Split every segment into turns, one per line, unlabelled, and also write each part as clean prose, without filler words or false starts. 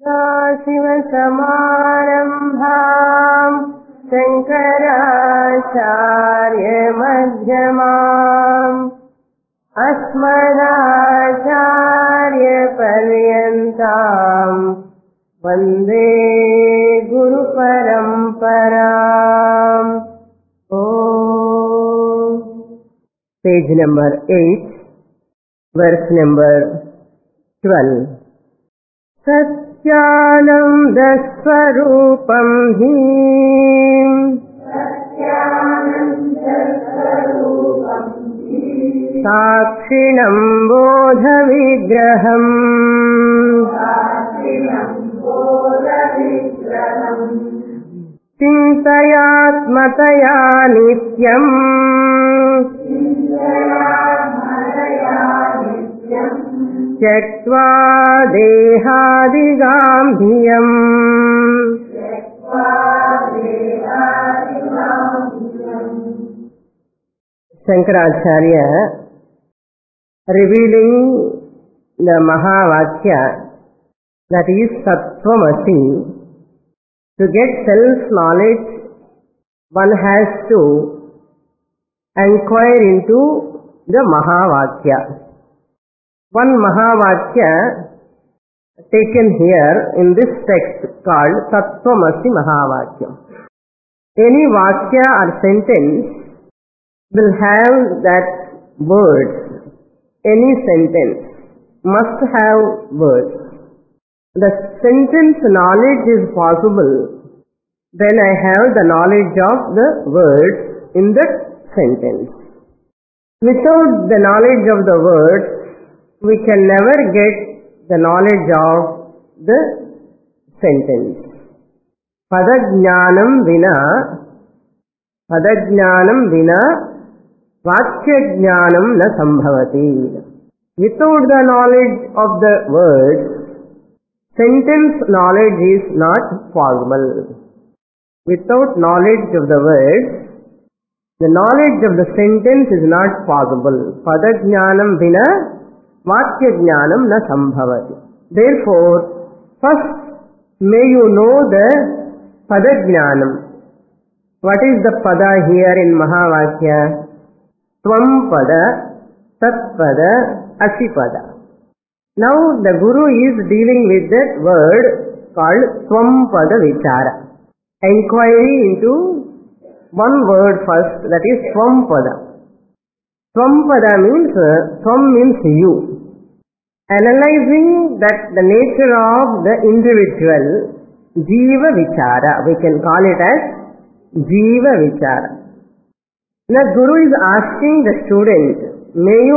शिवसमारम्भाम् शङ्कराचार्यमध्यमाम् अस्मदाचार्यपर्यन्ताम् वन्दे गुरुपरम्पराम्. Page number 8, verse number 12. सत्यानन्दस्वरूपं हि साक्षिणं बोधविग्रहम् चिन्तयात्मतया नित्यम् त्यक्त्वा देहादिगाम्भियम्. Shankaracharya revealing the Mahavakya, that is Tattvamasi. To get self-knowledge, one has to inquire into the Mahavakya. One Mahavakya taken here in this text called Tattvamasi Mahavakya. Any Vakya or sentence will have that words. Any sentence must have words. The sentence knowledge is possible when I have the knowledge of the words in that sentence. Without the knowledge of the words, we can never get the knowledge of the sentence. Padajnanam vina Vakyajnanam na sambhavati. Without the knowledge of the words, sentence knowledge is not possible. Without knowledge of the words, the knowledge of the sentence is not possible. Padajnanam vina Vakyajnanam na sambhavati. Therefore, first may you know the Padajnanam. What is the Pada here in Mahavakya? Tvam Pada, Tat Pada, Asipada. Now the Guru is dealing with that word called Tvam Pada Vichara. Inquiry into one word first, that is Tvam Pada. Tvam Pada means, Tvam means you. Analyzing that the nature of the individual, Jiva Vichara, we can call it as Jiva Vichara. Now Guru is asking the student, may you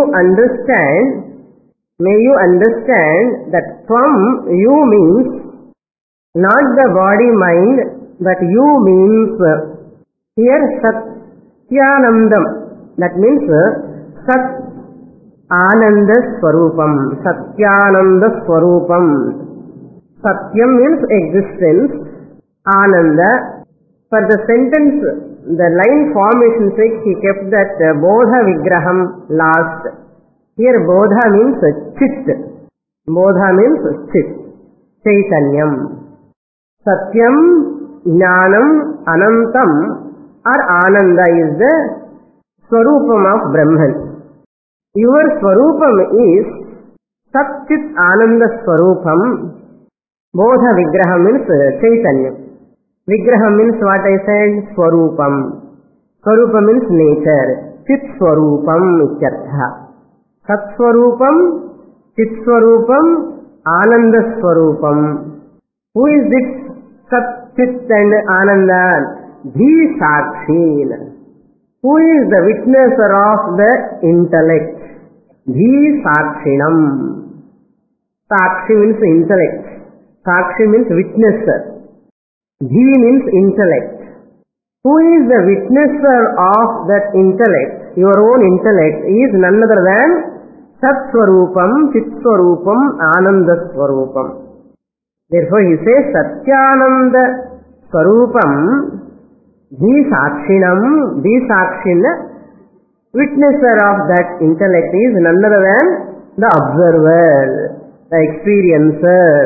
understand that Tvam, you means not the body mind, but you means here Satyanandam, that means Sat Ananda Swarupam, Satyananda Swarupam. Satyam means existence, Ananda. For the sentence, the line formation sake, he kept that Bodha Vigraham last. Here Bodha means Chit. Bodha means Chit. Chaitanyam. Satyam, Jnanam, Anantam or Ananda is the Swarupam of Brahman. Your Swarupam is Sat Chit Ananda Swarupam. Bodha Vigraham means Chaitanyam. Vigraha means what I said, Swarupam. Swarupam means nature. Chit Swarupam ityartha. Sat Swarupam, Chit Swarupam, Ananda Swarupam. Who is this Sat, Chit and Ananda? Dhi Sakshi. Who is the witnesser of the intellect? Dhi Sakshinam. Sakshi means intellect. Sakshi means witnesser. Dhi means intellect. Who is the witnesser of that intellect? Your own intellect is none other than Sat Swarupam, Chit Swarupam, Ananda Swarupam. Therefore he says Satyananda Swarupam, Dhi Sakshinam, Dhi Sakshina, witnesser of that intellect is none other than the observer, the experiencer,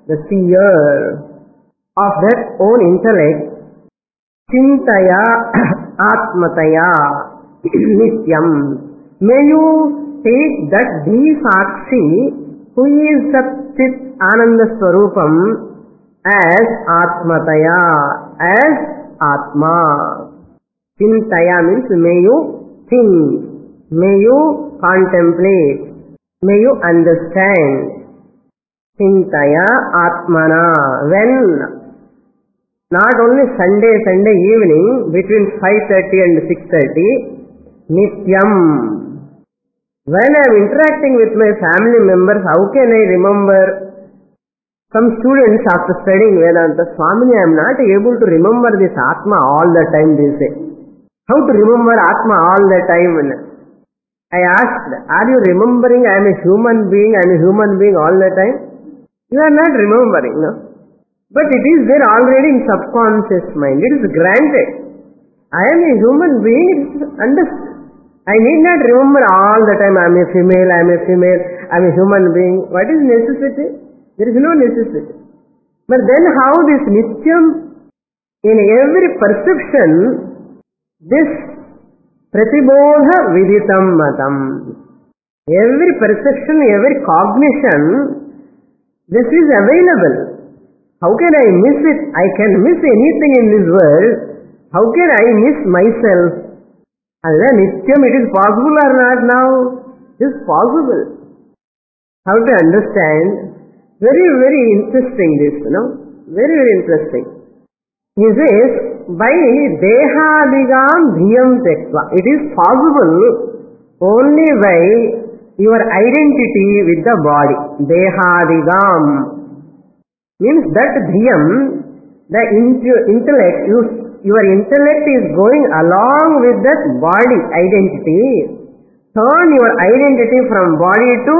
the seer of that own intellect, Chintaya Atmataya Nityam. May you take that Sakshi, who is Sat Chit Ananda Swarupam, as Atmataya, as Atma. Chintaya means may you think, may you contemplate, may you understand. Chintaya Atmana. When? Not only Sunday evening between 5:30 and 6:30, Nityam. When I am interacting with my family members, how can I remember? Some students after studying Vedanta, Swamini, I am not able to remember this Atma all the time, they say. How to remember Atma all the time? I asked, are you remembering I am a human being all the time? You are not remembering, no? But it is there already in subconscious mind. It is granted. I am a human being, it is understood. I need not remember all the time I am a female, I am a human being. What is necessity? There is no necessity. But then how this Nityam, in every perception, this Pratibodha Viditam Matam, every perception, every cognition, this is available. How can I miss it? I can miss anything in this world. How can I miss myself? And then Nityam, it is possible or not now? It is possible. How to understand? Very, very interesting this, Very, very interesting. He says, by Dehadigam Dhiyam Tektva. It is possible only by your identity with the body. Dehadigam means that Dhiyam, the intellect, your intellect is going along with that body identity. Turn your identity from body to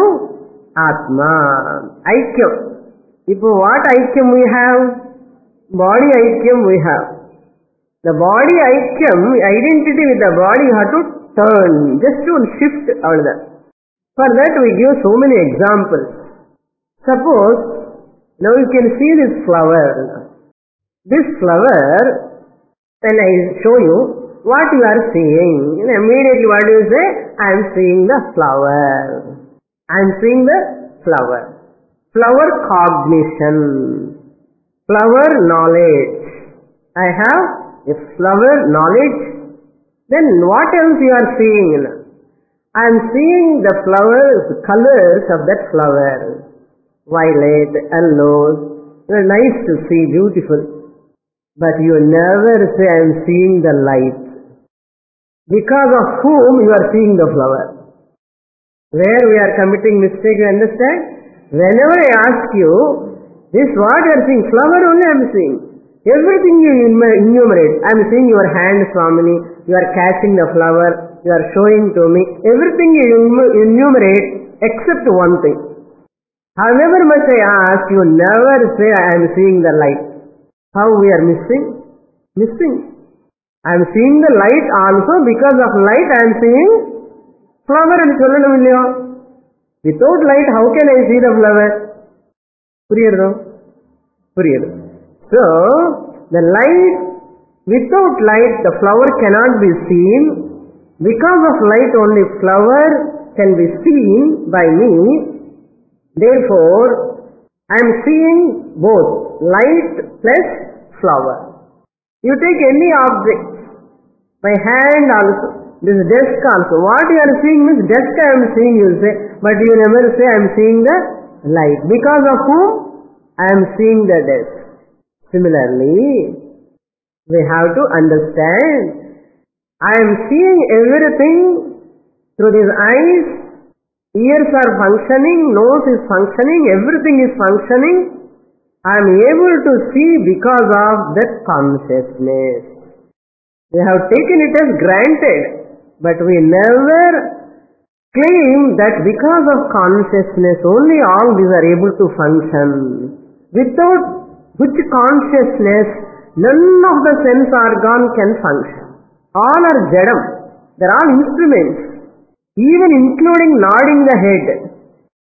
Atma. Aikyam. What Aikyam we have? Body Aikyam we have. The body Aikyam, identity with the body, you have to turn, just to shift all that. For that we give so many examples. Suppose, now you can see this flower. This flower, when I show you what you are seeing, immediately what do you say? I am seeing the flower. I am seeing the flower. Flower cognition. Flower knowledge. I have a flower knowledge. Then what else you are seeing? I am seeing the flowers, the colors of that flower. Violet, yellow. They are nice to see, beautiful. But you never say, I am seeing the light. Because of whom you are seeing the flower. Where we are committing mistake, you understand? Whenever I ask you, this what you are seeing, flower only I am seeing. Everything you enumerate. I am seeing your hand, Swamini. You are catching the flower. You are showing to me. Everything you enumerate except one thing. However much I ask, you never say, I am seeing the light. How we are missing? Missing. I am seeing the light also. Because of light I am seeing flower and sollanavillaya. Without light, how can I see the flower? Puriyadu. So, the light, without light, the flower cannot be seen. Because of light, only flower can be seen by me. Therefore, I am seeing both light plus flower. You take any object, my hand also, this desk also. What you are seeing means desk I am seeing, you say, but you never say I am seeing the light. Because of whom? I am seeing the desk. Similarly, we have to understand, I am seeing everything through these eyes, ears are functioning, nose is functioning, everything is functioning. I am able to see because of that consciousness. We have taken it as granted, but we never claim that because of consciousness only all these are able to function. Without which consciousness, none of the sense organ can function. All are jadam. They are all instruments, even including nodding the head.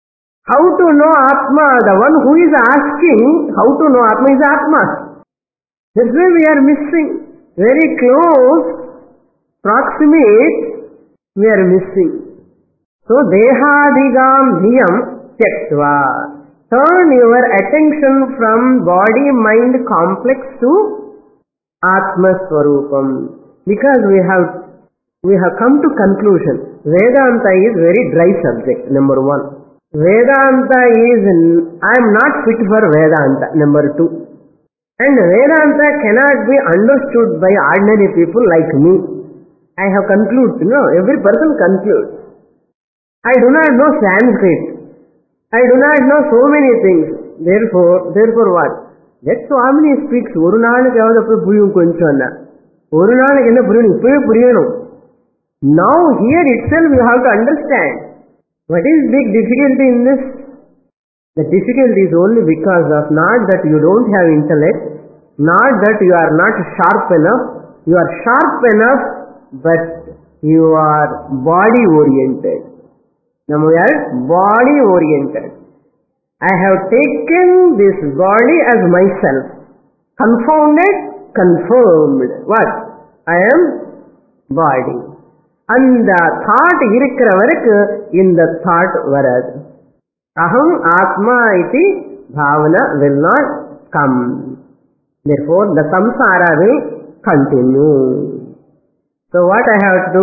How to know Atma? The one who is asking how to know Atma is Atma. That's why we are missing. Very close, proximate, we are missing. So, Dehadhigam Dhiyam Tyaktva. Turn your attention from body-mind complex to Atma Swarupam. Because we have come to conclusion. Vedanta is very dry subject, number one. Vedanta is, I am not fit for Vedanta, number two. And Vedanta cannot be understood by ordinary people like me. I have concluded, every person concludes. I do not know Sanskrit. I do not know so many things. Therefore what? That Swamini speaks, ஒரு நாளுக்கு எவ்வளவு புரியும் கொஞ்சம் ஒரு நாளுக்கு என்ன புரியணும் இப்பவே புரியணும். Now here itself you have to understand. What is big difficulty in this? The difficulty is only because of not that you don't have intellect, not that you are not sharp enough. You are sharp enough, but you are body oriented. Now we are body oriented. I have taken this body as myself. Confounded, confirmed. What? I am body. அந்த thought இருக்கிற வரைக்கும் இந்த thought வராது. Aham Atma iti bhavana will not come. Therefore, the samsara will continue. So what I have to do?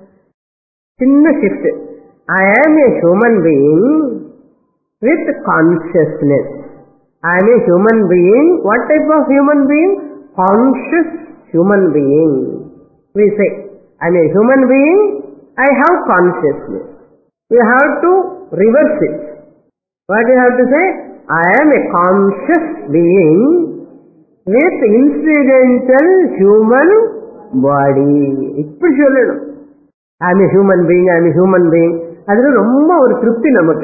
Chinna shift. I am a human being with consciousness. I am a human being. What type of human being? Conscious human being. We say, I am a human being. I have consciousness. We have to reverse it. What you have to say? I am a conscious being with incidental human body. இப்படி சொல்லணும். I am a human being, I am a human being. அதுல ரொம்ப ஒரு திருப்தி நமக்கு.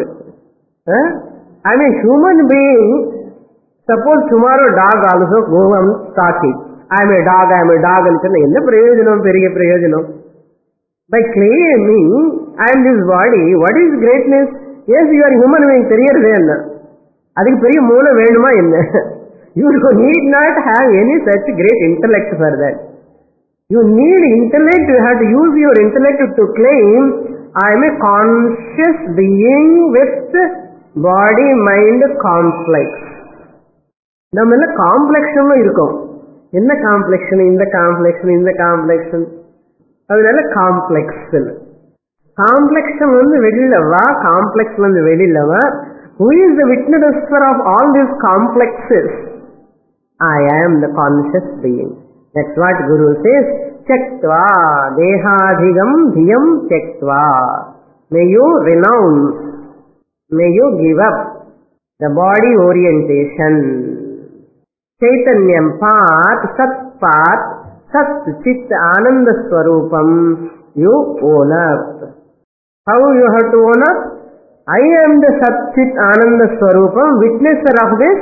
I am a human being. Suppose tomorrow dog also go on talking. I am a dog, I am a dog. என்ன பிரயோஜனம், பெரிய பிரயோஜனம்? By claiming I am this body, what is greatness? Yes, you are human being, தெரியறதே என்ன? அதுக்கு பெரிய மூளை வேணுமா என்ன? You need not have any such great intellect for that. You need intellect, you have to use your intellect to claim I am a conscious being with body mind complex. நம்ம எல்லாம் காம்ப்ளெக்ஷன்ல இருக்கோம். என்ன காம்ப்ளெக்ஷன்? இந்த complexion, இந்த complexion. அதனால complex. Complexion வெளியிலவா, காம்ப்ளெக்ஸ்ல வெளியிலவா? Who is the witness of all these complexes? I am the conscious being. That's what Guru says. Tyaktva dehadhigam dhiyam tyaktva. May you renounce, may you give up the body orientation. Chaitanyam path, sat path, sat chit ananda swarupam you own up. How you have to own up? I am the sat chit ananda swarupam, witnesser of this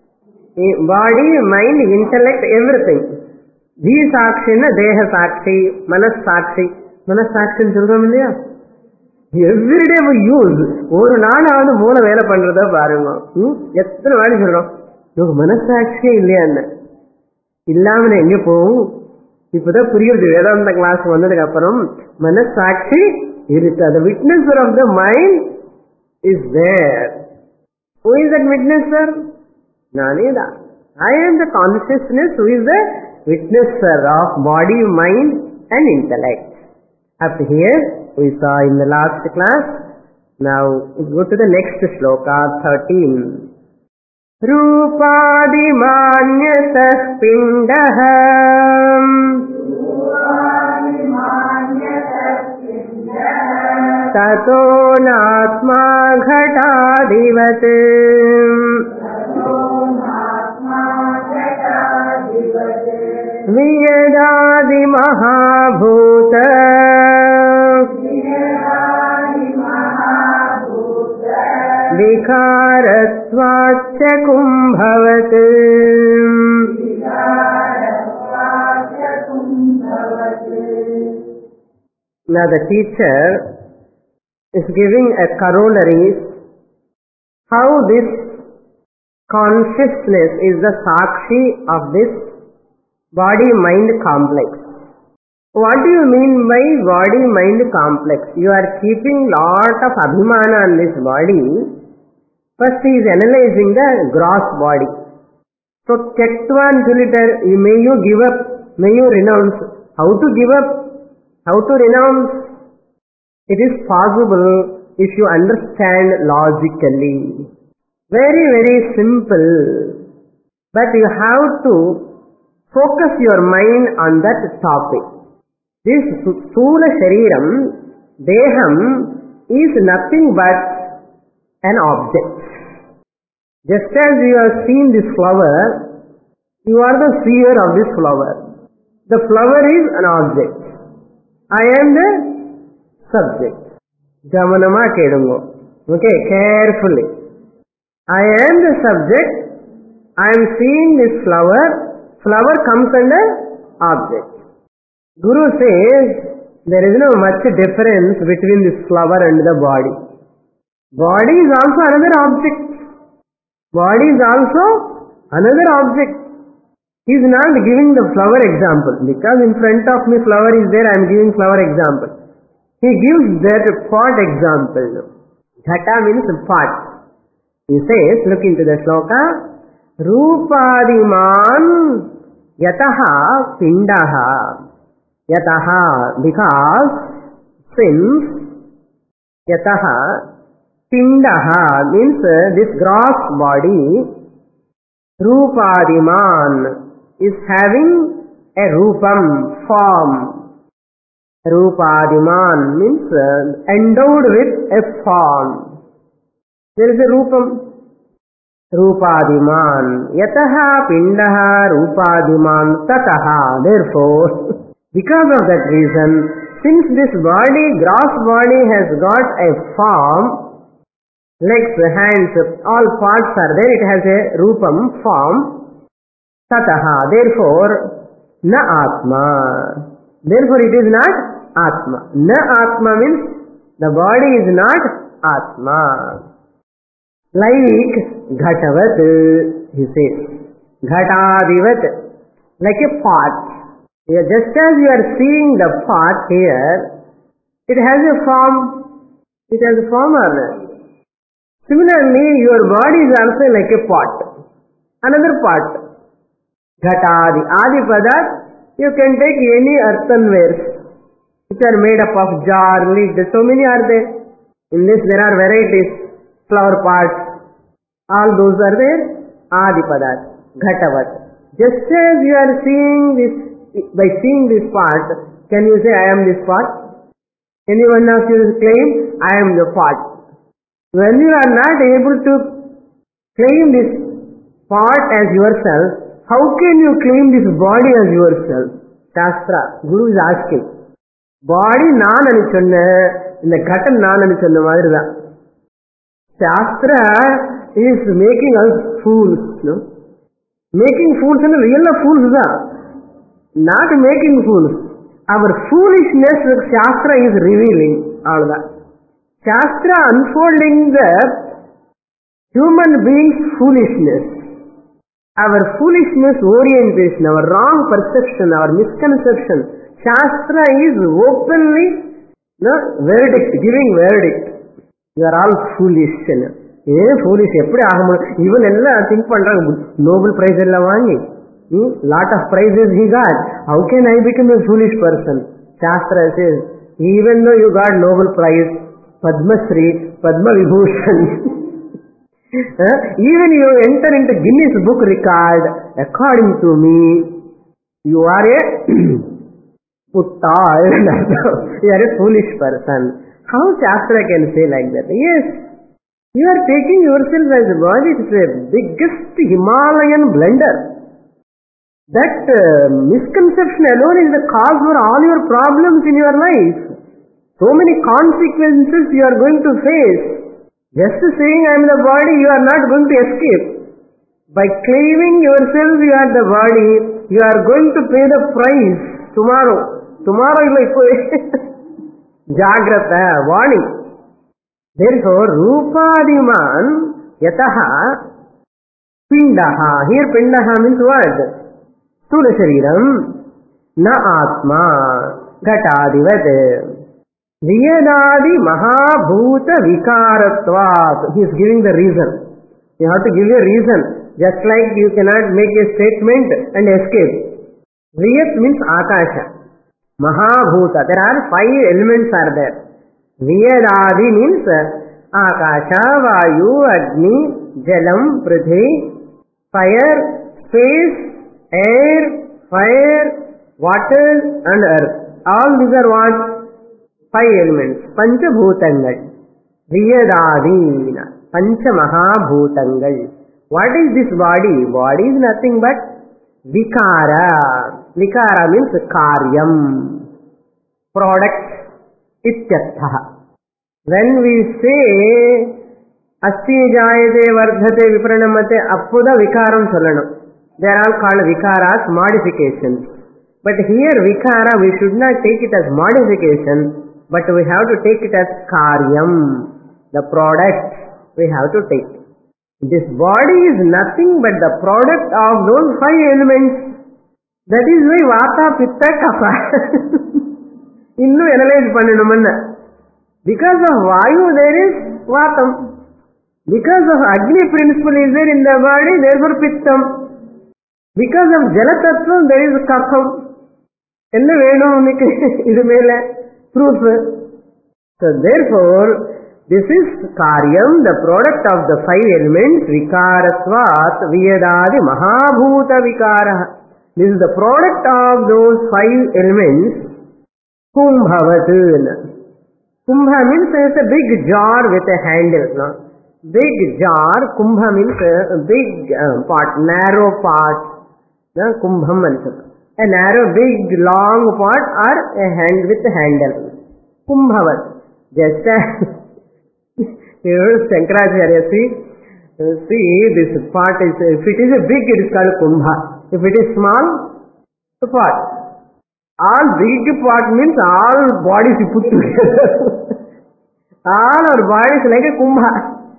body, mind, intellect, everything. Ji sakshi na deha sakshi, manas sakshi. Manas sakshi சொல்றோம் இல்லையா? Every day we use. ஒரு நாளாவது மூளை வேலை பண்றத பாருங்க. எத்தனை வாட்டி சொல்றோம், நமக்கு மனசாட்சியே இல்லையா? இல்லாம எங்க போகும்? இப்பதான் புரியுது வேதாந்த கிளாஸ் வந்ததுக்கு அப்புறம். மனசாட்சி இருக்கு. The witnesser of the mind is there. Who is that witnesser? நானே தான். I am the consciousness who is the witnesser of body, mind and intellect. Up to here we saw in the last class. Now we go to the next shloka, 13. Rupadi manyasah pindah tato natma ghatadivat viyadadi mahabhuta vikaratvaccha kumbhavat. Now the teacher is giving a corollary how this consciousness is the Sakshi of this body-mind complex. What do you mean by body-mind complex? You are keeping lot of abhimana on this body. First he is analyzing the gross body. So, Tyaktvan Chuliter, may you give up, may you renounce. How to give up? How to renounce? It is possible if you understand logically. Very, very simple. But you have to focus your mind on that topic. This Sthula Shariram, Deham, is nothing but an object. Just as you have seen this flower, you are the seer of this flower. The flower is an object. I am the subject. Gamanama kedungo. Okay, carefully. I am the subject. I am seeing this flower. Flower comes under object. Guru says there is no much difference between this flower and the body. Body is also another object. Body is also another object. He is not giving the flower example. Because in front of me flower is there, I am giving flower example. He gives that pot example. Ghata means pot. He says, look into the sloka, Rupadiman yataha pindaha. Yataha, because, since, yataha, pindaha means this gross body, Rupadiman is having a rupam, form. Rupadiman means endowed with a form. There is a rupam. Rupadiman. Yataha pindaha rupadiman tataha. Therefore, because of that reason, since this body, gross body has got a form, legs, hands, all parts are there, it has a rupam, form, tataha, therefore, na atma. Therefore it is not atma. Na atma means the body is not atma. Like ghatavat, he says, ghatadivat, like a pot. Just as you are seeing the pot here, it has a form. It has a form or not? Similarly, your body is also like a pot. Another pot. Ghatadi. Adi padat, you can take any earthenwares which are made up of jar, lid. So many are there. In this there are varieties. Flower pots. All those are there. Adi padat. Ghatavat. Just as you are seeing this, by seeing this pot, can you say, I am this pot? Any one of you claim, I am the pot. When you are not able to claim this pot as yourself, how can you claim this body as yourself? Shastra, Guru is asking. Body naan ani sonna, indha ghatam naan ani sonna maadhiri da. Shastra is making us fools, no? Making fools and real fools da. Not making fools. Our foolishness Shastra is revealing all that. Shastra unfolding the human being's foolishness. Our foolishness orientation, our wrong perception, our misconception. Shastra is openly verdict, giving verdict. You are all foolish. Foolish. Even think Nobel Prize lot of prizes he got. How can I become a foolish person? Shastra says, even though you got Nobel Prize, Padma Shri, Padma Vibhushan, even you enter into Guinness Book record, according to me, you are a putta, you are a foolish person. How Shastra can say like that? Yes, you are taking yourself as a body. It's the biggest Himalayan blunder. That misconception alone is the cause for all your problems in your life. So many consequences you are going to face. Just saying I am the body, you are not going to escape. By claiming yourself you are the body, you are going to pay the price tomorrow. Tomorrow you will pay. Jagrata, warning. Therefore, Rupadiman Yataha pindaha. Here pindaha means what? Sthula shariram na atma ghatadivat. Viyadadi mahabhuta vikaratvat. He is giving the reason. You have to give a reason. Just like you cannot make a statement and escape. Viyat means akasha. Mahabhuta. There are 5 elements are there. Viyadadi means akasha, vayu, agni, jalam, prithvi, fire, space, air, fire, water and earth. All these are what? 5 elements. Panchabhutangal. Viyadadi. Panchamahabhutangal. What is this body? Body is nothing but vikara. Vikara means karyam. Product. Ityartha. When we say asti jayate vardhate viparanamate appuda vikaram solanam. They are all called vikaras, modifications. But here vikara we should not take it as modification, but we have to take it as karyam. The product we have to take. This body is nothing but the product of those 5 elements. That is why vata, pitta, kapha. Innu analyze pannanumanna. Because of vayu there is vatam. Because of agni principle is there in the body, therefore pittam. Because of jala tattva there is kapham. Enna venu unike idu mele proof. So therefore this is karyam, the product of the 5 elements, vikaratvat, viyadadi, mahabhuta vikara. This is the product of those 5 elements. Kumbhavat. Kumbha means it's a big jar with a handle. No? Big jar, kumbha means a big pot, narrow pot. No? Kumbham answer. A narrow, big, long pot or a hand with a handle. Kumbhavat. Just as here Shankaracharya see this pot is, if it is a big it is called kumbha. If it is small, the pot. All big pot means all bodies put together. All our bodies like a kumbha.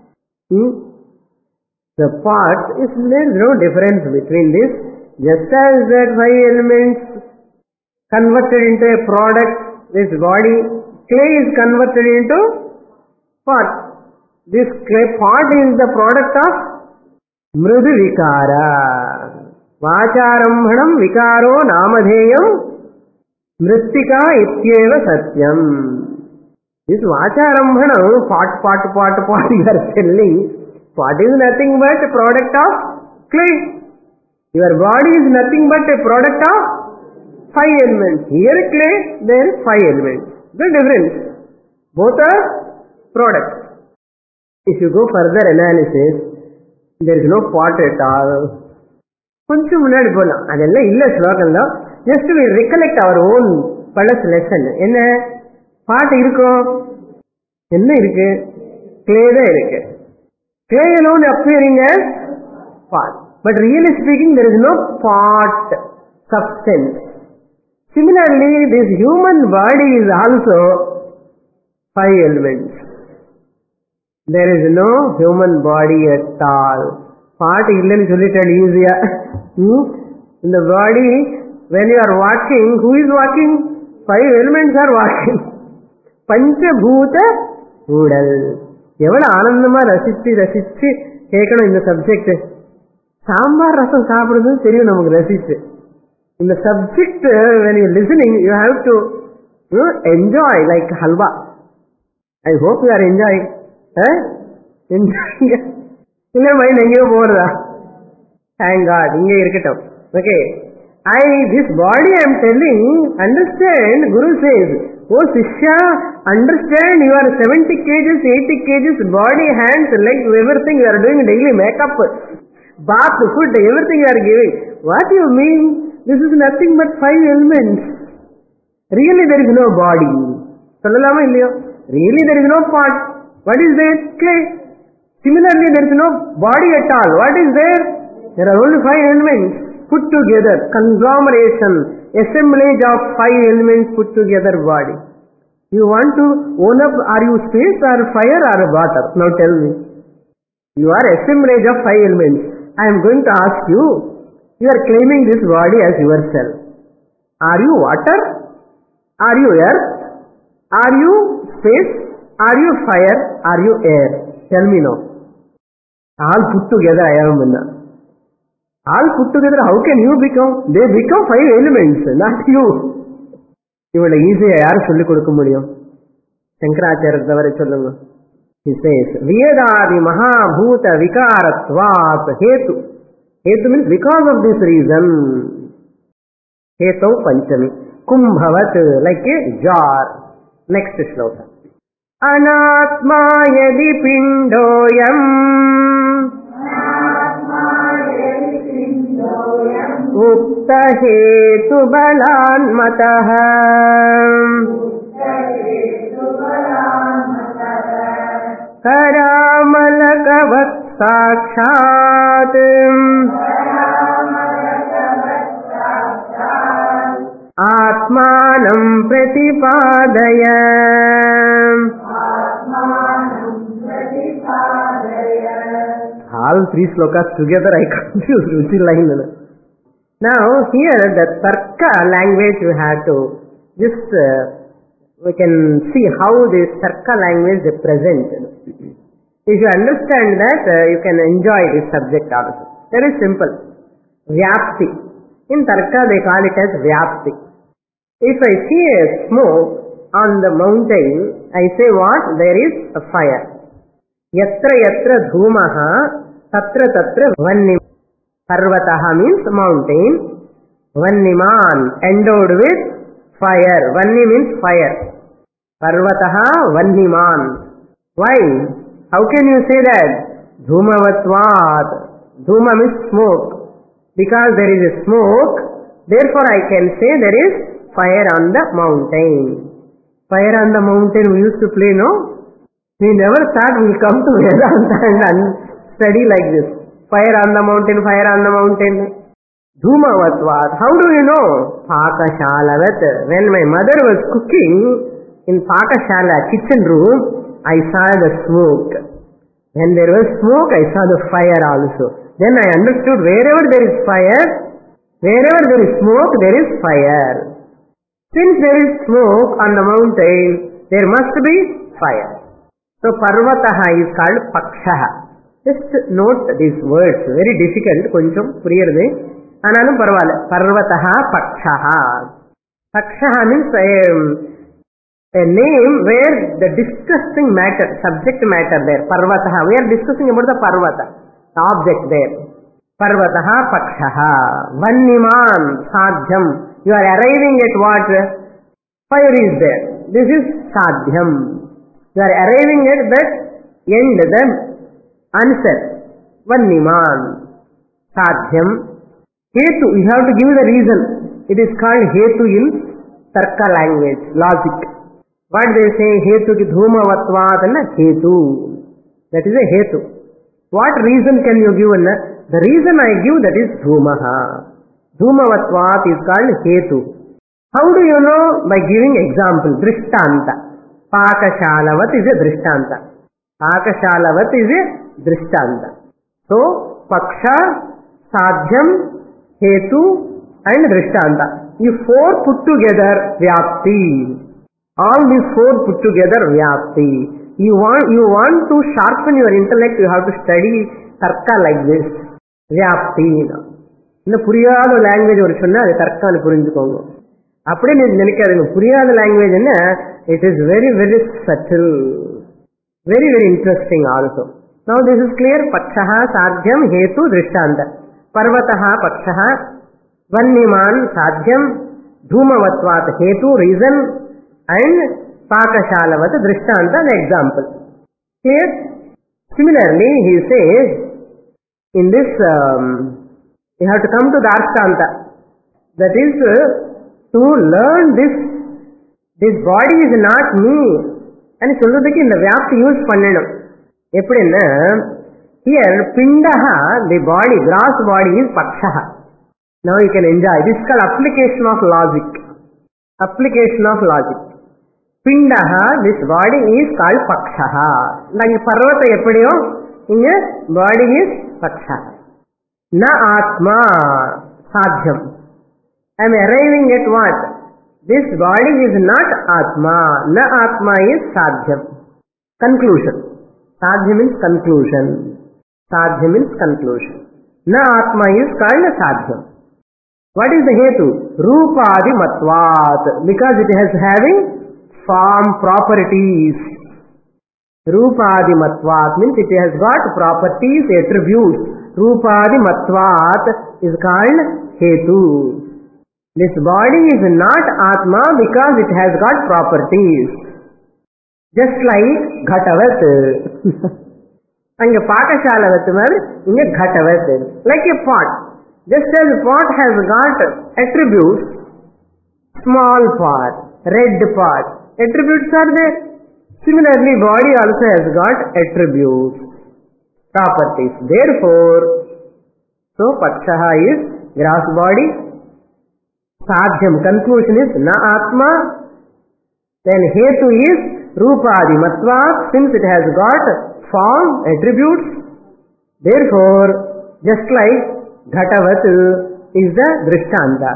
The pot is, there is no difference between this. Just as that 5 elements converted into a product, this body, clay is converted into pot. This clay pot is the product of mrudu vikara. Vacharambhanam vikaro namadheyam mrittika ityeva satyam. This vacharambhanam, pot you are selling. Pot is nothing but a product of clay. Your body is nothing but a product of 5 elements. Here clay, there is 5 elements. The difference. Both are products. If you go further analysis, there is no pot at all. கொஞ்சம் முன்னாடி போலாம், அதெல்லாம் இல்ல ஸ்லோகம்ல. Just we recollect our own பழச lesson. என்ன பாட்டு இருக்கும்? என்ன இருக்கு? clay தான் இருக்கு. clay alone appearing as pot. But really speaking, there is no pot substance. Similarly, this human body is also 5 elements. There is no human body at all. Part illennu sollital easy. In the body, when you are walking, who is walking? 5 elements are walking. Panchabhuta udal. Evada aanandama rasichi kekkanum in the subject. Sambar rasam saapidradhu theriyum namakku rasichu. In the subject, when you are listening, you have to enjoy like halwa. I hope you are enjoying. Illa mind engeyo poradha. Thank God, inge irukattum. Okay. This body I am telling, understand, Guru says, oh Shishya, understand you are 70 kgs, 80 kgs, body, hands, legs, everything you are doing daily makeup, bath, food, everything you are giving. What do you mean? This is nothing but 5 elements. Really there is no body. Sollalama illaya? Really there is no part. What is there? Clay. Similarly, there is no body at all. What is there? There are only 5 elements put together. Conglomeration, assemblage of 5 elements put together body. You want to own up, are you space or fire or water? Now tell me. You are assemblage of 5 elements. I am going to ask you, you are claiming this body as yourself. Are you water? Are you earth? Are you space? Are you fire? Are you air? Tell me now. All put together I am Manna. All put together, how can you become? They become 5 elements, not you. இவளை ஈஸியா யாரும் சொல்லிக் கொடுக்க முடியும்? சங்கராச்சாரியர் தவிர சொல்லுங்க. He says, Vedadi Mahabhuta Vikaratvat Hetu. Hetu means because of this reason. Hetu Panchami. Kumbhavat, like a jar. Next shloka. Anatma yadi pindoyam Ukta hetu balan matah Karamalakavat sakshat Atmanam pratipadaya. All 3 slokas together I confused which line. Now here the Tarka language you have to just we can see how this Tarka language is present. If you understand that, you can enjoy this subject also. Very simple. Vyapti. In Tarka they call it as Vyapti. If I see a smoke on the mountain, I say what? There is a fire. Yatra yatra dhumaha tatra tatra vanniman. Parvataha means mountain. Vanniman, endowed with fire. Vanni means fire. Parvataha vanniman. Why? How can you say that? Dhumavatvat. Dhuma means smoke. Because there is a smoke, therefore I can say there is fire on the mountain. Fire on the mountain we used to play, no? We never thought we'll come to Vedanta and study like this. Fire on the mountain, fire on the mountain. Dhumavatvat. How do you know? Pakashalavat. When my mother was cooking in Pakashala, kitchen room, I saw the smoke. When there was smoke, I saw the fire also. Then I understood wherever there is fire, wherever there is smoke, there is fire. Since there is smoke on the mountain, there must be fire. So Parvataha is called Pakshaha. Just note these words. Very difficult. Koncham puriyarde. Ananum parvala. Parvataha Pakshaha. Pakshaha means a name where the discussing matter, subject matter there. Parvataha. We are discussing about the Parvata, the object there. Parvataha Pakshaha. Vanniman Sadhyam. You are arriving at what? Fire is there. This is Sadhyam. You are arriving at that end, the answer. Vanniman Sadhyam. Hetu. You have to give the reason. It is called Hetu in Tarka language, logic. What they say, Hetu ki dhumavatvat and Hetu. That is a Hetu. What reason can you give? The reason I give, that is dhumaha. Dhumavatvat is called Hetu. How do you know? By giving example. Drishtanta. Pakashalavat is a Drishtanta. Pakashalavat is a Drishtanta. So, Paksha, Sadhyam, Hetu and Drishtanta. You 4 put together, Vyapti. All these 4 put together, Vyapti. You want to sharpen your intellect, you have to study Tarka like this. Vyapti. இந்த புரியாத language ஒரு சொன்னா அது தர்க்கான்னு புரிஞ்சுக்கோங்க. அப்படி நினைக்காதுங்க. புரியாத language என்ன? It is very, very subtle. Very, very interesting also. Now this is clear. Pakshaha, Sadhyam, Hetu, Drishtanta. Parvataha, Pakshaha, Vanniman, Sadhyam, Dhumavatvat, Hetu, reason, and Pakashalavat, Drishtanta, an example. Here, similarly, he says, in this, you have to come to the Arstanta. That is, to learn this body is not me. And சொல்றதுக்கு இந்த வியாப்தி use பண்ணணும். எப்படின்னா, here, Pindaha, the body, gross body is Pakshaha. Now you can enjoy. This is called application of logic. Application of logic. Pindaha, this body is called Pakshaha. Like Parvata எப்படியோ, in a body is paksha. Na atma sadhyam. I am arriving at what? This body is not atma. Na atma is sadhyam. Conclusion. Sadhyam means conclusion. Sadhyam means conclusion. Na atma is called sadhyam. What is the hetu? Rupadi matvat. Because it is having form properties. Rupadi matvat means it has got properties, attributes. Rupadi matvat is called hetu. This body is not atma because it has got properties. Just like ghatavat. Anga pakashalavatu mar, inga ghatavat. Like a pot. Just as a pot has got attributes, small pot, red pot, attributes are there. Similarly, body also has got attributes, properties. Therefore, so pakshaha is gross body. Sadhyam, conclusion is na atma. Then hetu is rupadi matva, since it has got form, attributes. Therefore, just like ghatavat is the drishtanta.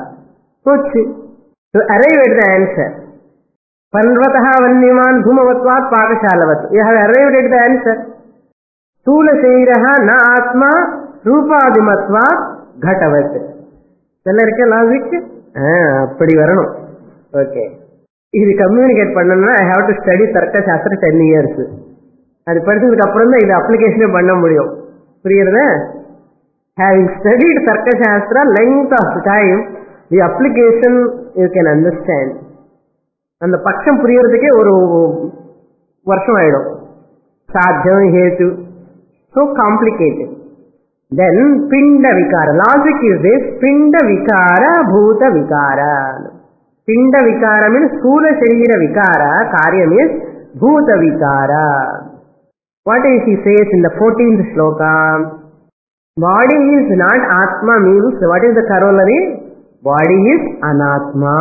To arrive at the answer, Panvataha vanniman bhumavatvat pakashalavat. You have arrived at the answer. Stula shairaha na atma rupadimatvat ghatavat. Sellarke logic? Appadi varanum. Okay. If you communicate pannanna, I have to study Tarka Shastra 10 years. அது படிச்சதுக்கு அப்புறம் தான் இது அப்ளிகேஷனே பண்ண முடியும். புரியுறதா? Having studied Tarka Shastra length of time, the application you can understand. அந்த பட்சம் புரியறதுக்கே ஒரு வருஷம் ஆயிடும். சாத்தியம், ஹேது, so complicated. Then pinda vikara. Logic is this: pinda vikara, bhuta vikara. Pinda vikara means sthula sharira vikara. Karyam is bhuta vikara. What is he says in the 14th shloka? Body is not atma means what is the corollary? Body is anatma.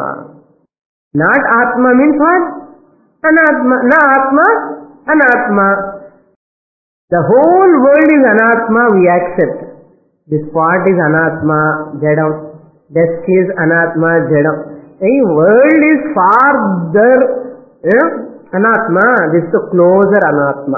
Not atma means what? Anatma. Na atma, anatma. The whole world is anatma, we accept. This pot is anatma, jadam. Desk is anatma, jadam. The world is farther anatma. This is the closer anatma.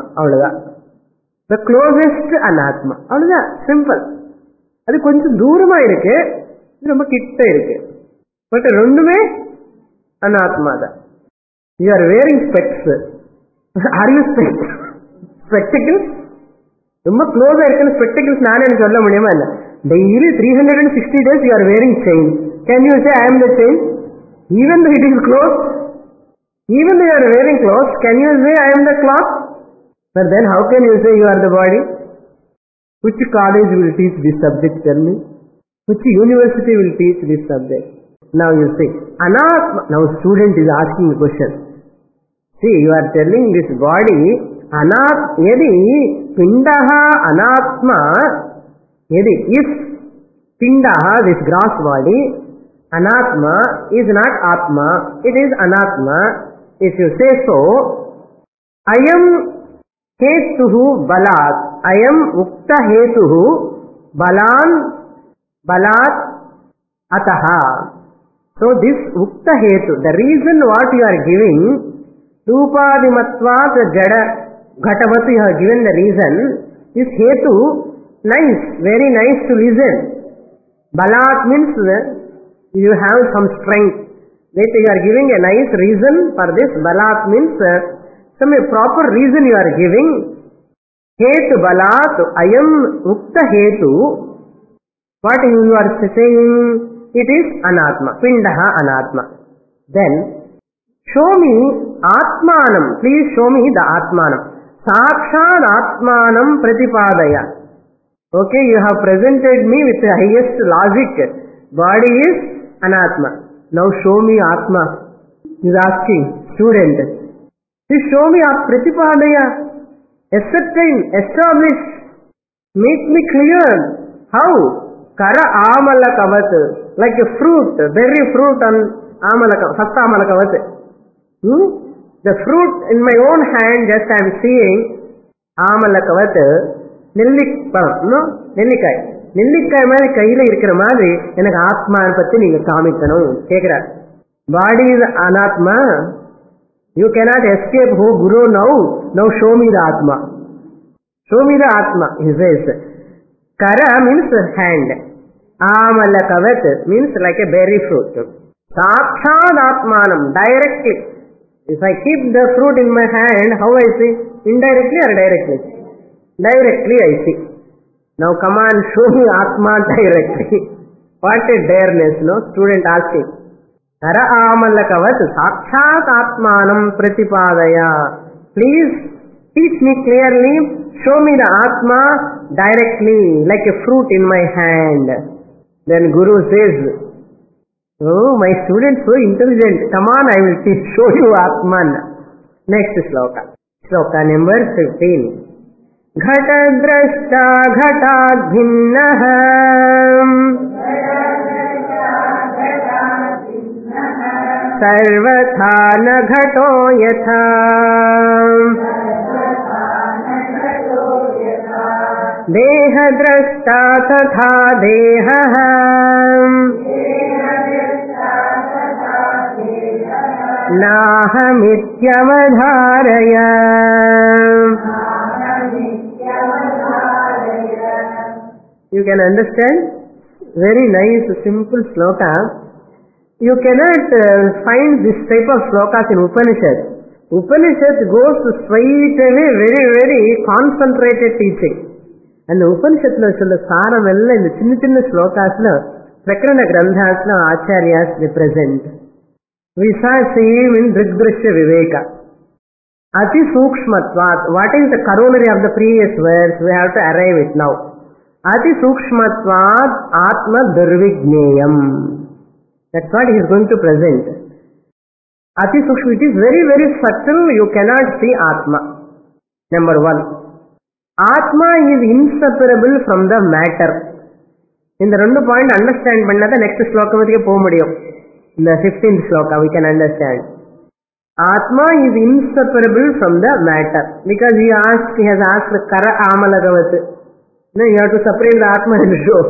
The closest anatma. Simple. அது கொஞ்சம் தூரமா இருக்கு, இது ரொம்ப கிட்ட இருக்கு. But ரெண்டுமே anatma da. You are wearing specs. Are you spectacles? ரொம்ப க்ளோஸா இருக்குன்னு spectacles நானே சொல்ல முடியுமா இல்ல? Daily 360 days you are wearing chain. Can you say I am the chain? Even though it is close, even though you are wearing clothes, can you say I am the cloth? But then how can you say you are the body? Which college will teach this subject, tell me? Which university will teach this subject? Now you say, anatma. Now student is asking a question. See, you are telling this body, yadi pindaha anatma, yadi if pindaha, this gross body, anatma is not atma, it is anatma. If you say so, ayam hetuhu balat, ayam ukta hetuhu balat ataha. So this ukta hetu, the reason what you are giving, rupadimatvat jada ghatavatu, you have given the reason. This hetu, nice, very nice to listen. Balat means you have some strength. That you are giving a nice reason for this. Balat means some proper reason you are giving. Hetu balat ayam ukta hetu. What you are saying? It is anatma. Pindaha anatma. Then show me atmanam. Please show me the atmanam. Sakshat atmanam pratipadaya. Okay, you have presented me with the highest logic. Body is anatma. Now show me atma. He is asking student. Please show me pratipadaya. Ascertain, establish, make me clear. How? Kara amalakavat, like a fruit, berry fruit on amalakavat, hasta amalakavat. The fruit in my own hand, just I am seeing, ஆமலக்கவத் நெல்லிப்பழம், நெல்லிக்காய், நெல்லிக்காய் மாதிரி கையில இருக்கிற மாதிரி எனக்கு ஆத்மா பத்தி நீங்க காமிக்கணும் கேக்குறார். பாடி இஸ் அனாத்மா, you cannot escape who guru now show me the atma, show me the atma, he says. Kara means hand, amalakavat means like a berry fruit. Sakshat atmanam, directly. If I keep the fruit in my hand, how I see? Indirectly or directly? Directly I see. Now come on, show me atma directly. What a dareness, no? Student asking. Kara amalakavat sakshat atmanam pratipadaya. Please teach me clearly, show me the atma directly, like a fruit in my hand. Then Guru says, oh, my student so intelligent, come on, I will show you atman. Next sloka. Sloka number 15. Ghatadrashta ghatadbhinnaha sarvatha na ghato yatha dehadrashta tatha dehaha nahamityavadharaya. You can understand? Very nice, simple sloka. You cannot find this type of slokas in Upanishad. Upanishad goes straight away, very, very concentrated teaching. And Upanishad lo solla saram ella in the chinna slokas lo Prakarana Grandhas lo Acharyas they present. We saw same in Drigdrishya Viveka. Ati Sukshmatvat. What is the corollary of the previous verse? We have to arrive it now. Ati Sukshmatvat Atma Durvigneyam. That's what he is going to present. Ati Sukshma, it is very, very subtle, you cannot see Atma. Number 1. Atma is inseparable from the matter. In the 2 point understand பண்ணாத next sloka வரைக்கும் போக முடியும். In the 15th sloka we can understand. Atma is inseparable from the matter. Because he has asked Kara Amalagavat. No, you have to separate the Atma and show.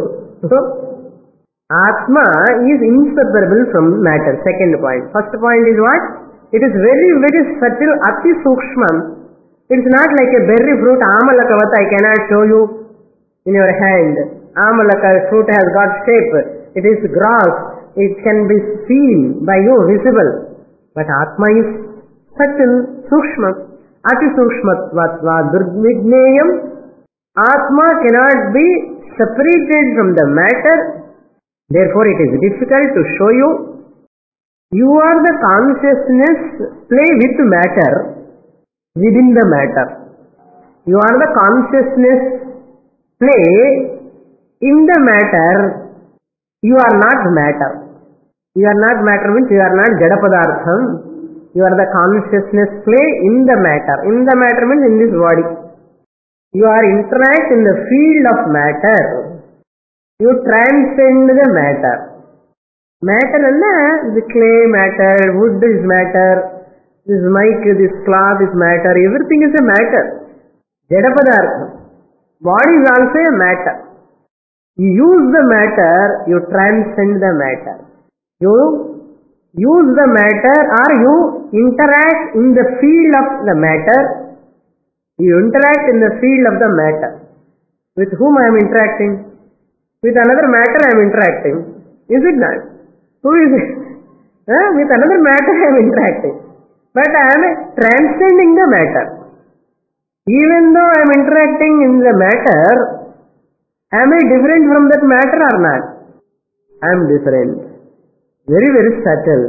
Atma is inseparable from matter. Second point. First point is what? It is very, very subtle, Ati Sukshmam. It is not like a berry fruit, Amalakavata, I cannot show you in your hand. Amalaka fruit has got shape. It is grass. It can be seen by you, visible. But Atma is subtle, Sukshma. Ati Sukshmatvatva Durvigneyam. Atma cannot be separated from the matter. Therefore, it is difficult to show you. You are the consciousness, play with matter, within the matter. You are the consciousness, play in the matter. You are not matter. You are not matter means you are not Jadapadartham. You are the consciousness, play in the matter. In the matter means in this body. You are interact in the field of matter. You transcend the matter. Matter alla the clay matter, wood is matter, this mic, this cloth is matter, everything is a matter. Jadapadartha. Body is also a matter. You use the matter, you transcend the matter. You use the matter or you interact in the field of the matter. You interact in the field of the matter. With whom I am interacting? With another matter I am interacting. Is it not? Who is it? With another matter I am interacting. But I am transcending the matter. Even though I am interacting in the matter, am I different from that matter or not? I am different. Very, very subtle.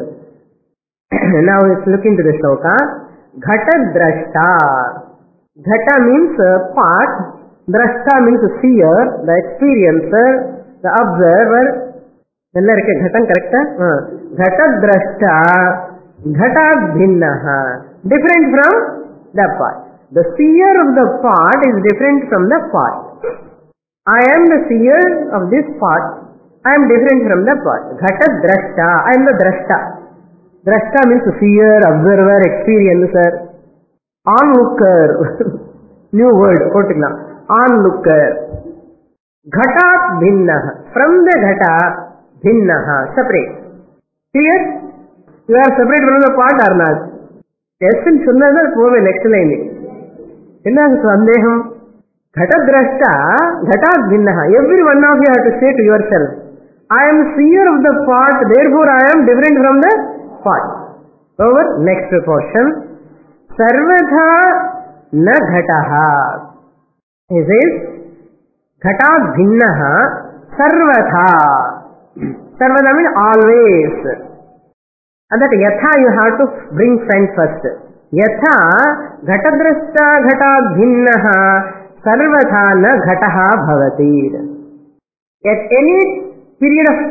Now let's look into the sloka. Ghata drashta. Ghata means part. Drashta means seer, the experiencer, the observer. Ella irukke ghatam correct? Ghata drashta, ghata bhinnaha. Different from the part. The seer of the part is different from the part. I am the seer of this part. I am different from the part. Ghata drashta. I am the drashta. Drashta means seer, observer, experiencer, onlooker. New word போட்டுக்கலாம். onlooker. Ghatat bhinnaha. From the ghata, bhinnaha. Separate. Clear? You are separate from the part or not? Yes, in sunnah pove next line. Enna sandeham? Ghatadrashta, ghatat bhinnaha. Every one of you have to say to yourself, I am seer of the part, therefore I am different from the part. Over. Next portion. Sarvatha na ghataha. He says, ghatat bhinnaha sarvatha. Sarvatha means always. And that yatha you have to bring front first. Yatha ghatadrashta ghatat bhinnaha sarvatha na ghataha bhavati. At any period of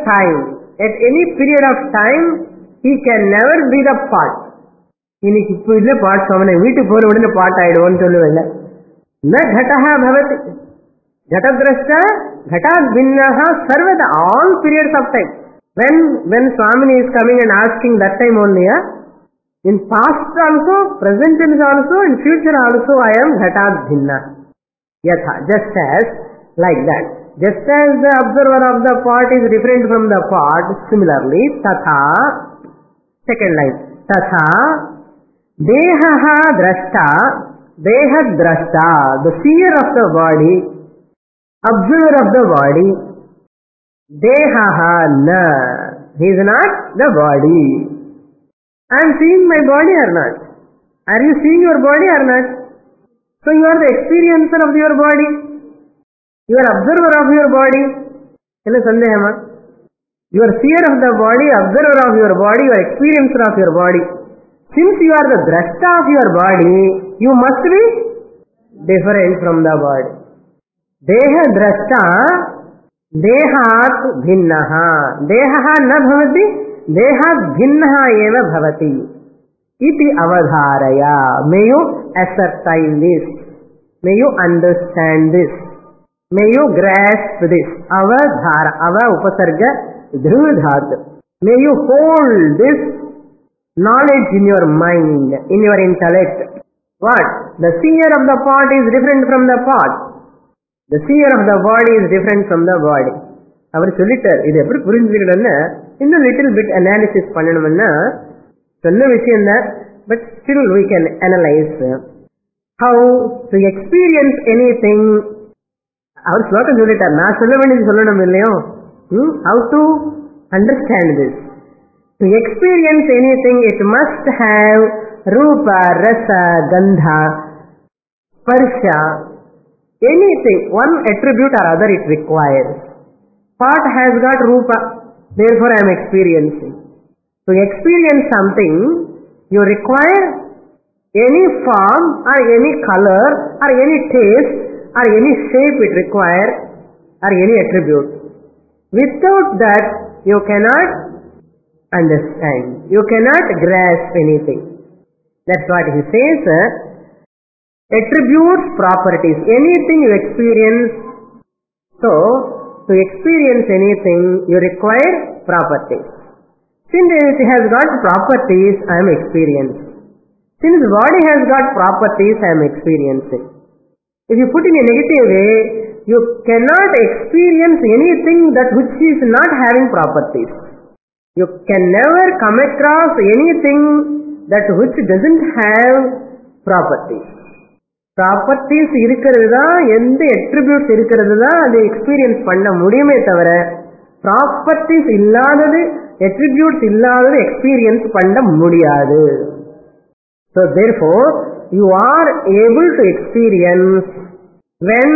time, he can never be the part. இன்னைக்கு இப்போ இல்ல பாட் சமனை வீட்டுக்கு போன உடனே பாட் ஆயிடுவோன்னு சொல்லுவேன். ந கடஹா பவதி. கடத்ரஷ்ட கடாத் பின்னஹா சர்வதா all periods of time. When Swamini is coming and asking that time only, in past also, present tense also, in future also, I am ghatat bhinna. Yatha, just as like that. Just as the observer of the part is different from the part, similarly, tatha, second line, tatha, dehaha drashta, dehadrashta, the seer of the body, observer of the body, dehaha na, he is not the body. I am seeing my body or not? Are you seeing your body or not? So you are the experiencer of your body. You are observer of your body. Enna sandehama? You are seer of the body, observer of your body, you are experiencer of your body. Since you are the drashta of your body, you must be different from the body. Deha drashta, dehat bhinnaha. Dehaha na bhavati, dehat bhinnaha eva bhavati. Iti avadharaya. May you ascertain this. May you understand this. May you grasp this. Avadhara. Ava upasarga dhruvadhat. May you hold this knowledge in your mind, in your intellect. What? The seer of the part is different from the part. The seer of the body is different from the body. அவர் சொல்லிட்டார். இது எப்படி புரிஞ்சுக்கணும்னா இன்னும் little bit analysis பண்ணணும்னா சொன்ன விஷயம் தான். But still we can analyze how to experience anything. அவர் ஸ்லோகம் சொல்லிட்டார். நான் சொல்ல வேண்டியது சொல்லணும் இல்லையோ? How to understand this? To experience anything, it must have rupa, rasa, gandha, sparsha, anything, one attribute or other it requires. Part has got rupa, therefore I am experiencing. To experience something, you require any form or any color or any taste or any shape it requires or any attribute. Without that, you cannot understand. You cannot grasp anything. That's what he says. Attributes, properties. Anything you experience. So, to experience anything, you require properties. Since it has got properties, I am experiencing. Since body has got properties, I am experiencing. If you put in a negative way, you cannot experience anything that which is not having properties. You can never come across anything that which doesn't have properties. Properties இருக்கிறது தான், எந்த attributes இருக்கிறது தான் அதை experience பண்ண முடியுமே தவிர properties இல்லாதது, attributes இல்லாதது எக்ஸ்பீரியன்ஸ் பண்ண முடியாது. So therefore you are able to experience when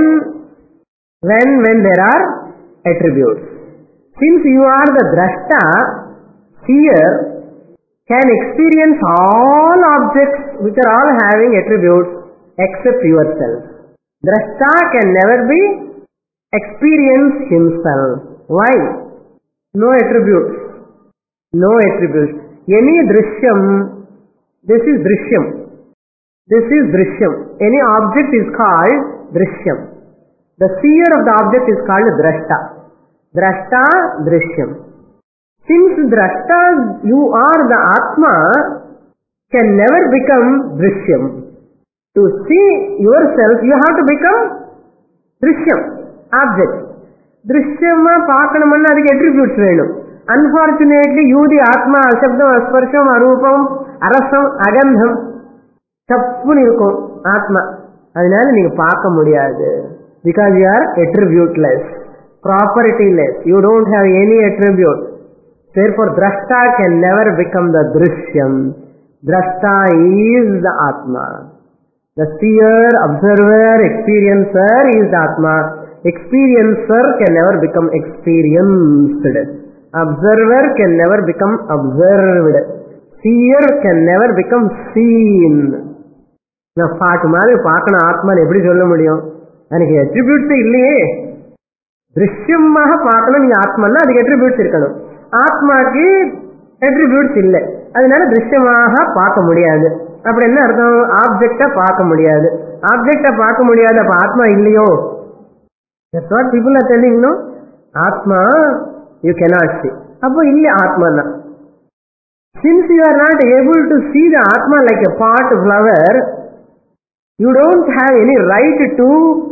there are attributes. Since you are the drashta, seer can experience all objects which are all having attributes except yourself. Drashta can never be experience himself. Why? No attributes. No attributes. Any drishyam, this is drishyam. This is drishyam. Any object is called drishyam. The seer of the object is called drashta. Drashta, drishyam. Since drashta, you are the Atma, can never become drishyam. To see yourself, you have to become Drishyam, object. Drishyama Pakanamana adike attributes venum. Unfortunately, you the Atma, Ashabdam, Asparsham, Arupam, Arasam, Agandham, Chappun irukum, Atma. Adinala neenga paaka mudiyadhu. Because you are attributeless, propertyless. You don't have any attribute. Therefore, Drashta can never become the Drishyam. Drashta is the Atma. The seer, observer, experiencer is the Atma. Experiencer can never become experienced. Observer can never become observed. Seer can never become seen. Now, பாட்டு மாதிரி பார்க்கணும் ஆத்மான்னு எப்படி சொல்ல முடியும்? எனக்கு அட்ரிபியூட்ஸே இல்லையே. திருஷ்யமாக பார்க்கணும் நீங்க ஆத்மான்னா அதுக்கு அட்ரிபியூட்ஸ் இருக்கணும். ஆத்மாக்கு அட்ரிபியூட்ஸ் இல்லை, அதனால திருஷ்யமாக பார்க்க முடியாது. அப்படி என்ன அர்த்தம்? ஆப்ஜெக்டை பார்க்க முடியாது. ஆப்ஜெக்டை பார்க்க முடியாது, அப்ப ஆத்மா இல்லையோ? That's what people are telling, no? Atma you cannot see. அப்போ இல்லை ஆத்மானா. Since you are not able to see the Atma like a pot flower, you don't have any right to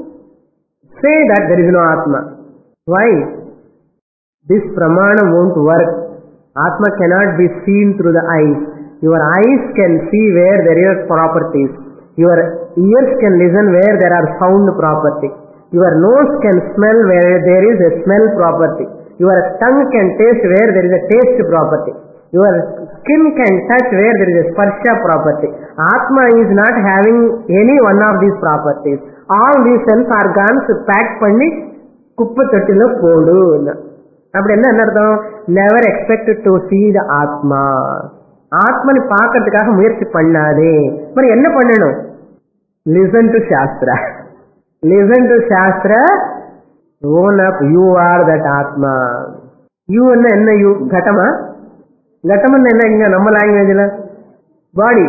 say that there is no Atma. Why? This pramana won't work. Atma cannot be seen through the eyes. Your eyes can see where there are properties. Your ears can listen where there are sound property. Your nose can smell where there is a smell property. Your tongue can taste where there is a taste property. Your skin can touch where there is a sparsha property. Atma is not having any one of these properties. All these sense organs packed பண்ணி குப்பை தொட்டில போடு. அப்படி என்ன அர்த்தம்? never expect to see the Atma. ஆத்மனை பார்க்கறதுக்காக முயற்சி பண்ணாதே. మరి என்ன பண்ணணும்? listen to Shastra. Listen to Shastra. Own up, you are that Atma. You என்ன you? Ghatama? Ghatama என்ன இங்க நம்ம லாங்குவேஜ்ல? Body.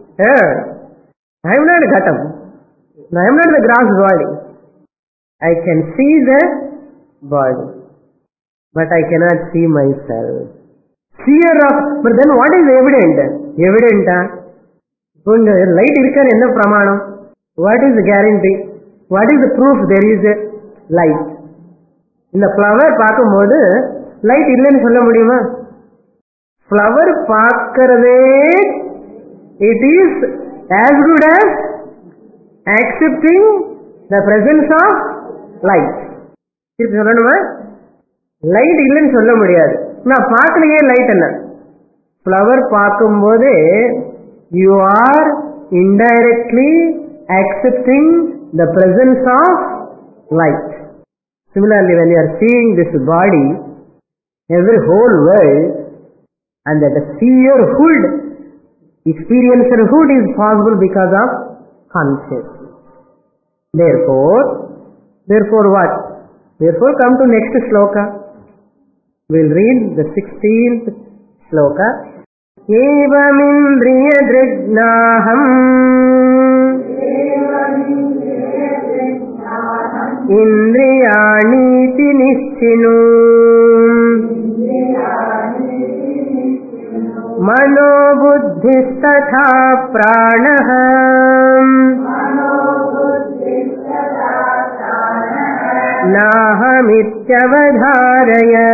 I am not a Ghatam. I am not the gross body. I can see the body, but I cannot see myself. Seer of, but then what is evident? Evident. Light irukar enna pramanam? What is the guarantee? What is the proof there is a light? இந்த flower பார்க்கும்போது light இல்லைன்னு சொல்ல முடியுமா? Flower பார்க்கிறதே it is as good as accepting the presence of light. திருப்பி சொல்லணுமா? Light இல்லைன்னு சொல்ல முடியாது. நான் பார்க்கலையே லைட் என்ன? ஃப்ளவர் பார்க்கும்போது you are indirectly accepting the presence of light. Similarly, when you are seeing this body, every whole world, and that the seerhood, experiencerhood is possible because of consciousness. Therefore what? Therefore come to next shloka. We'll read the 16th shloka. Evamindriya drignaham indriyaniti nischinu mano buddhistatha pranah nahamityavadharaya.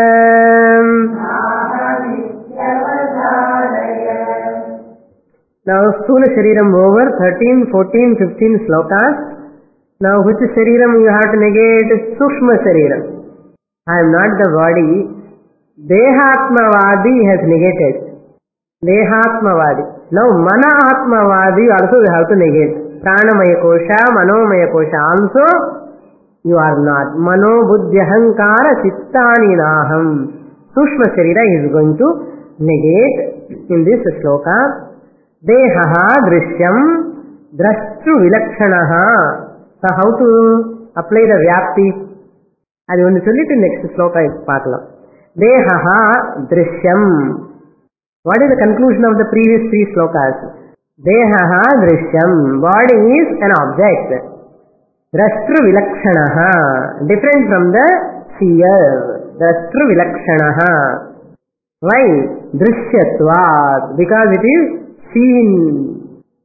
Now Sthula Shariram over, 13, 14, 15 slokas. Now which Shariram you have to negate? Sukshma Shariram. I am not the body. Dehatmavadi has negated. Dehatmavadi. Now Mana Atmavadi also you have to negate. Pranamaya Kosha, Manomaya Kosha also you are not. Mano buddhi ahankara chittani naham. Sushma Sharira is going to negate in this shloka. Dehaha drishyam drashtu vilakshanaha. So how to apply the vyapti? அது ஒன்று சொல்லிட்டு next shloka பார்க்கலாம். Dehaha drishyam. What is the conclusion of the previous three slokas? Dehaha drishyam. Body is an object. Drashtru vilakshanaha. Different from the seer. Drashtru vilakshanaha. Why? Drishyatvat. Because it is seen.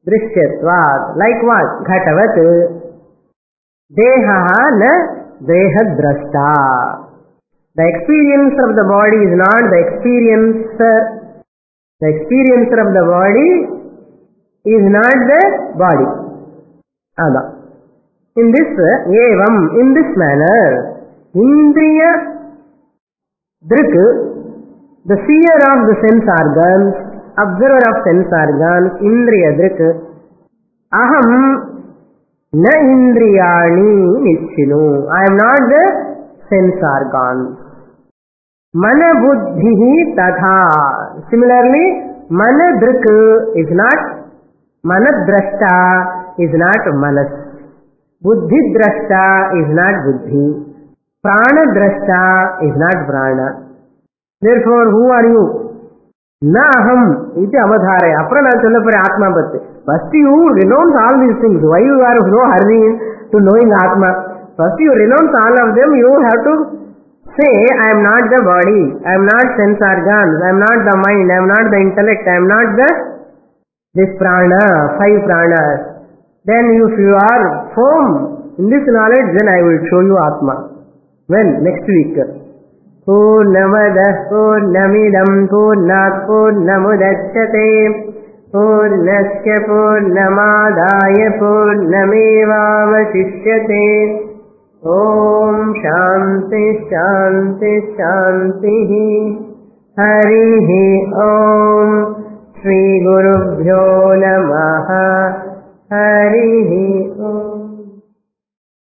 Drishyatvat. Like what? Ghatavat. Dehaha na dehadrashta. The experience of the body is not the experiencer. The experiencer of the body is not the body. Ada. In this manner, Indriya Drik, the seer of the sense organs, observer of sense organs, Indriya Drik, Aham na Indriyani Nichinu. I am not the sense organs. Mana buddhi tatha. Similarly, mana drik is not, mana drashta is not manas. Buddhi drashta is not buddhi. Prana drashta is not prana. Therefore, who are you? Na aham iti avadharaya. Aprana chalapare atma bhatte. First you renounce all these things. Why you are so hurry to knowing atma? First you renounce all of them. You have to say, I am not the body, I am not sense organs, I am not the mind, I am not the intellect, I am not this prana, 5 pranas. Then if you are firm in this knowledge, then I will show you Atma. When? Next week. Purnamadah Purnamidam Purnat Purnamudachyate Purnasya Purnamadaya Purnamevavasishyate. Om Shanti Shanti Shanti. Harihi Om. Shri Gurubhyo Namaha. Harihi Om.